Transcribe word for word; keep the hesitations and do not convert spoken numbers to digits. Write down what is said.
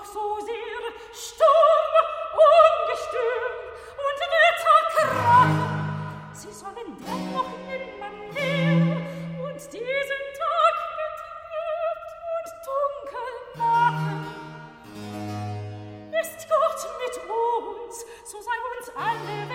so sehr stumm, ungestüm und der Tag krachen, sie sollen dennoch nimmermehr und diesen Tag betrübt und dunkel machen. Ist Gott mit uns, so sei uns alle